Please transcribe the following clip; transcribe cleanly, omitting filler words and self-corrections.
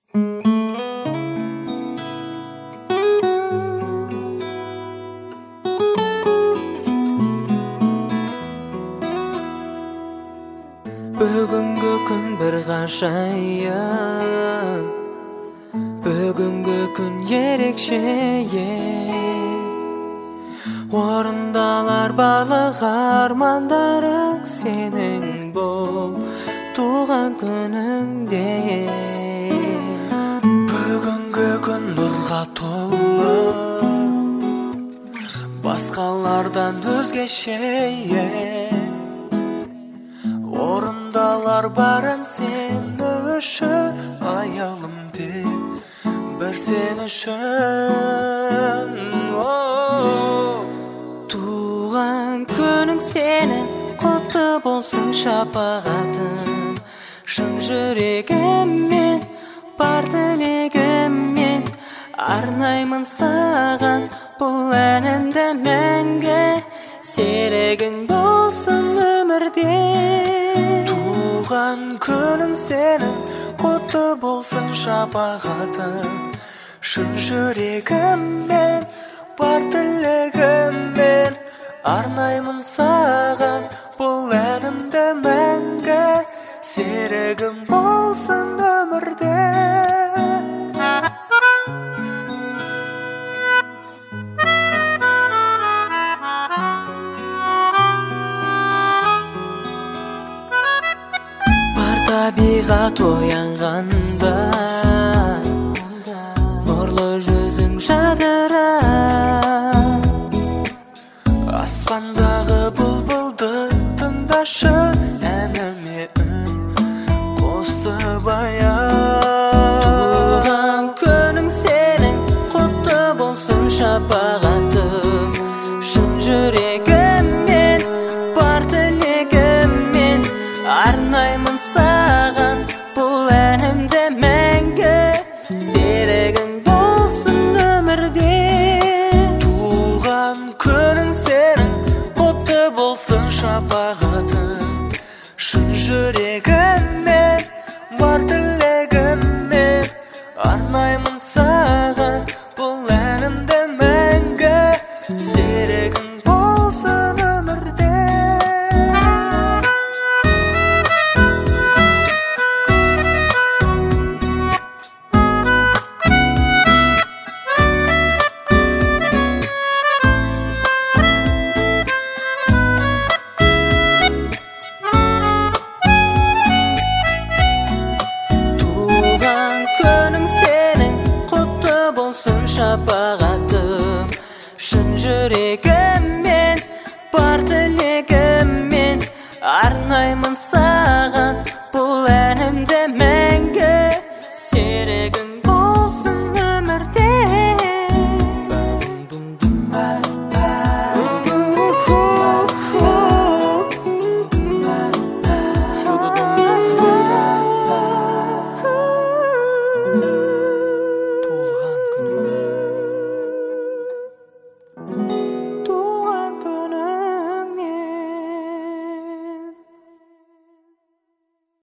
Бүгінгі күн бір ғажайып, бүгінгі күн ерекше, орындалар барлық армандарың сенің бұл туған күніңде. Бүгінгі күн нұрға толы, басқалардан өзгеше, орындалар барын сен үшін, аялым деп бір сен үшін. Туған күнің сенің құтты болсын шапағатым, шын жүрегіммен бар тілегіммен арнаймын саған бұл әнімді мәңгі, серігің болсын өмірде. Туған күнің сенің құтты болсын шапағатым, шын жүрегіммен бар тілегіммен арнаймын саған бұл әнімді мәңгі, серігім болсын өмірде. Табиғат оянғанда нұрлы жүзің жадырап, аспандағы бұлбұлды тыңдашы, әніме үн қосты баяу. Туған күнің сенің құтты болсын шапағатым, шын жүрегіммен бар тілегіммен арнаймын саған бұл әнімді мәңгі, серігің болсын өмірде. Туған күнің сенің құтты болсын шапағатым, шын жүрегіммен бар тілегіммен арнаймын саған бұл әнімді мәңгі, серігің болсын өмірде. Шапағатым, шын жүрегіммен бар тілегіммен арнаймын саған